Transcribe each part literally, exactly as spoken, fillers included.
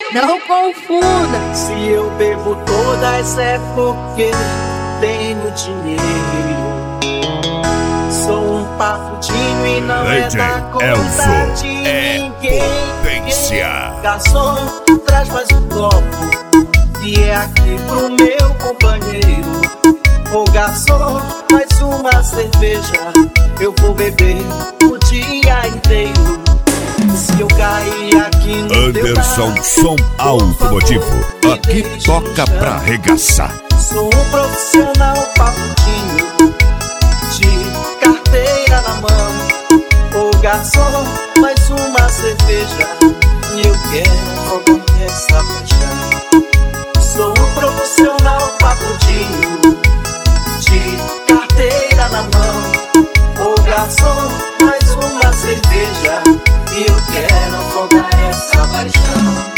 Não confunda. Se eu bebo todas é porque tenho dinheiro. Sou um papudinho e não é da conta de ninguém. Potência. Garçom, traz mais um copo que é aqui pro meu companheiro. Ô garçom, mais uma cerveja, eu vou beber o dia inteiro. Se eu cair aqui no Anderson teu bar, Som Automotivo, aqui toca pra arregaçar. Sou um profissional papudinho, de carteira na mão. Ô garçom, mais uma cerveja e eu quero fogo essa paixão. Sou um profissional papudinho, de carteira na mão. Ô garçom, mais uma cerveja e eu quero afogar essa paixão.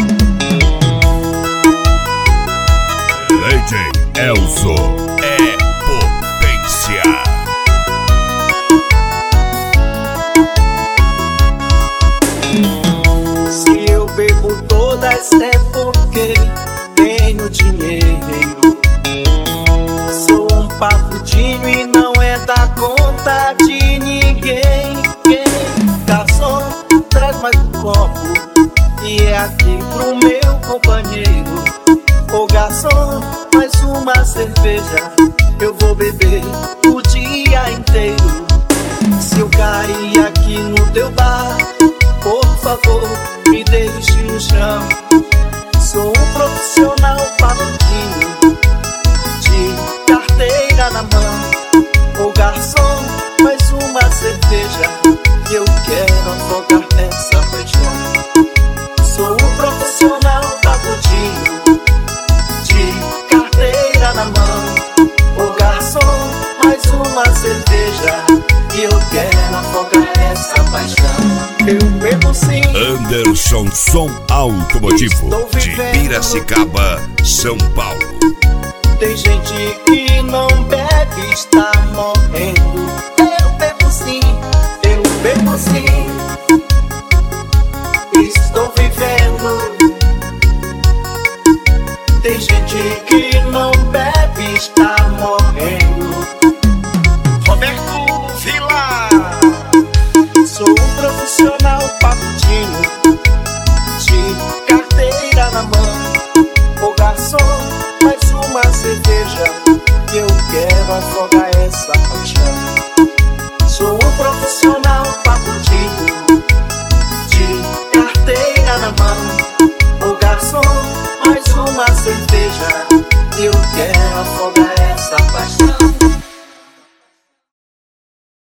D J Elzo é potência. Se eu bebo todas é porque tenho dinheiro. Sou um papudinho e não é da conta de ninguém. Garçom, traz mais um copo e é aqui pro meu companheiro. Ô garçom, mais uma cerveja, eu vou beber o dia inteiro. Se eu cair aqui no teu bar, por favor, me deixe no chão. Sou um profissional papudinho, de carteira na mão. Ô garçom, mais uma cerveja, que eu quero afogar essa paixão. Sou um profissional papudinho, de carteira na mão. Ô garçom, mais uma cerveja, que eu quero afogar essa paixão. Eu bebo sim. Anderson Som Automotivo, de Piracicaba, São Paulo. Tem gente que não bebe, está morrendo. Eu bebo sim, eu bebo sim. Estou vivendo. Tem gente que não bebe, está morrendo. Roberto Vila. Sou um profissional papudinho, de carteira na mão. Ô garçom, mais uma cerveja, que eu quero afogar essa paixão. Sou um profissional papudinho, de carteira na mão. Ô garçom, mais uma cerveja, que eu quero afogar essa paixão.